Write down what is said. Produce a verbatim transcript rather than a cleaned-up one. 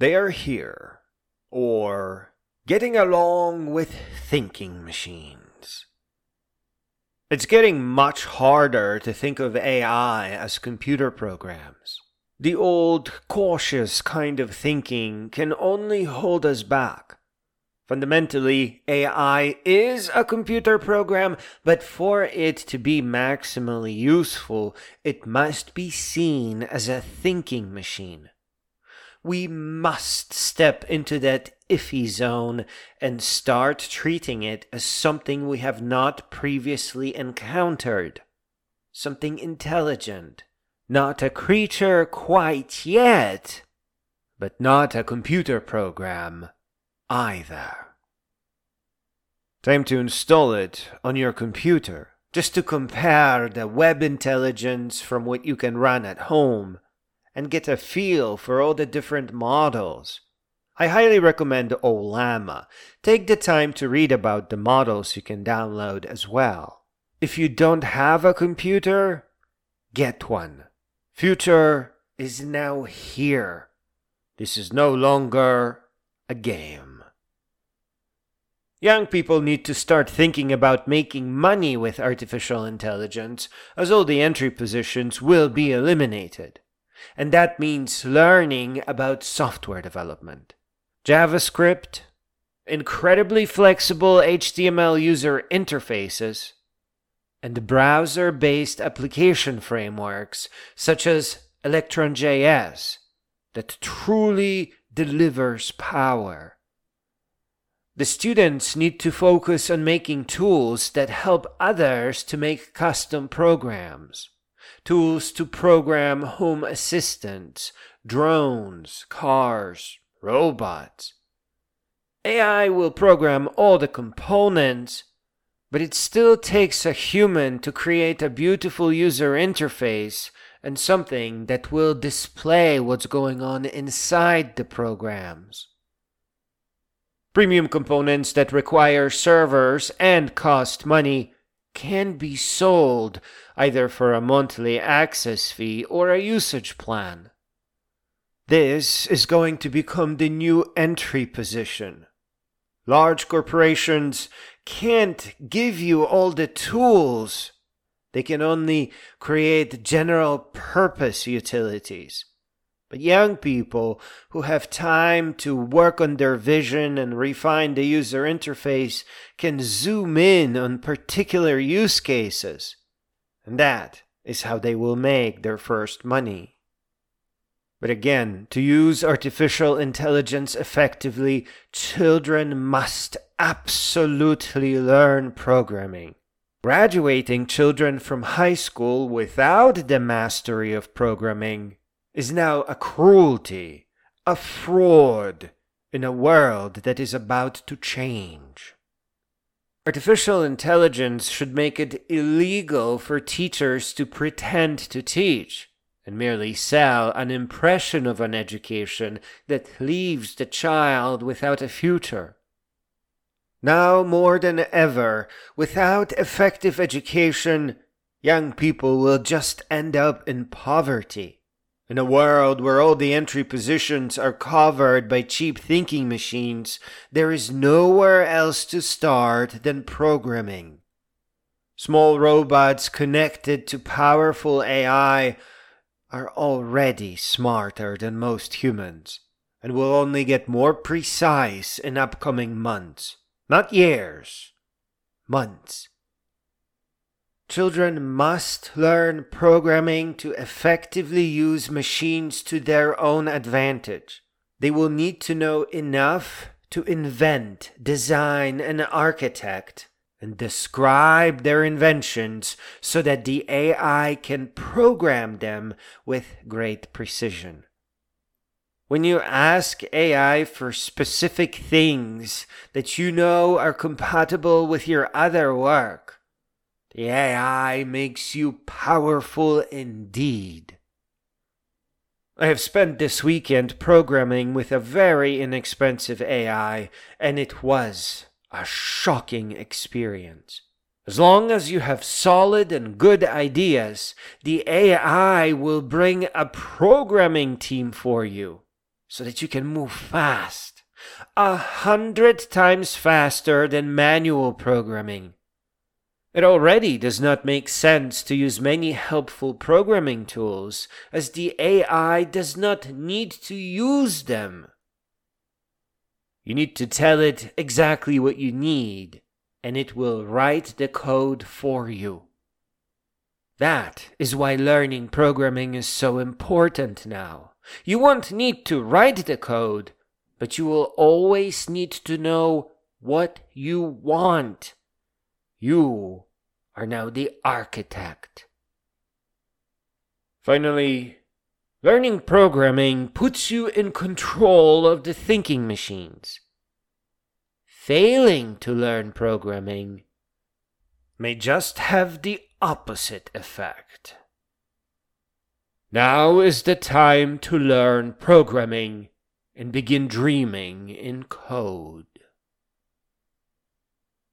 They are here, or getting along with thinking machines. It's getting much harder to think of A I as computer programs. The old, cautious kind of thinking can only hold us back. Fundamentally, A I is a computer program, but for it to be maximally useful, it must be seen as a thinking machine. We must step into that iffy zone and start treating it as something we have not previously encountered. Something intelligent. Not a creature quite yet, but not a computer program either. Time to install it on your computer, just to compare the web intelligence from what you can run at home and get a feel for all the different models. I highly recommend Ollama. Take the time to read about the models you can download as well. If you don't have a computer, get one. Future is now here. This is no longer a game. Young people need to start thinking about making money with artificial intelligence, as all the entry positions will be eliminated. And that means learning about software development. JavaScript, incredibly flexible H T M L user interfaces, and browser-based application frameworks such as Electron dot J S that truly delivers power. The students need to focus on making tools that help others to make custom programs. Tools to program home assistants, drones, cars, robots. A I will program all the components, but it still takes a human to create a beautiful user interface and something that will display what's going on inside the programs. Premium components that require servers and cost money can be sold either for a monthly access fee or a usage plan. This is going to become the new entry position. Large corporations can't give you all the tools. They can only create general purpose utilities. But young people who have time to work on their vision and refine the user interface can zoom in on particular use cases. And that is how they will make their first money. But again, to use artificial intelligence effectively, children must absolutely learn programming. Graduating children from high school without the mastery of programming is now a cruelty, a fraud, in a world that is about to change. Artificial intelligence should make it illegal for teachers to pretend to teach and merely sell an impression of an education that leaves the child without a future. Now more than ever, without effective education, young people will just end up in poverty. In a world where all the entry positions are covered by cheap thinking machines, there is nowhere else to start than programming. Small robots connected to powerful A I are already smarter than most humans, and will only get more precise in upcoming months. Not years, months. Children must learn programming to effectively use machines to their own advantage. They will need to know enough to invent, design, and architect, and describe their inventions so that the A I can program them with great precision. When you ask A I for specific things that you know are compatible with your other work, the A I makes you powerful indeed. I have spent this weekend programming with a very inexpensive A I, and it was a shocking experience. As long as you have solid and good ideas, the A I will bring a programming team for you. so that you can move fast, a hundred times faster than manual programming. It already does not make sense to use many helpful programming tools, as the A I does not need to use them. You need to tell it exactly what you need, and it will write the code for you. That is why learning programming is so important now. You won't need to write the code, but you will always need to know what you want. You are now the architect. Finally, learning programming puts you in control of the thinking machines. Failing to learn programming may just have the opposite effect. Now is the time to learn programming and begin dreaming in code.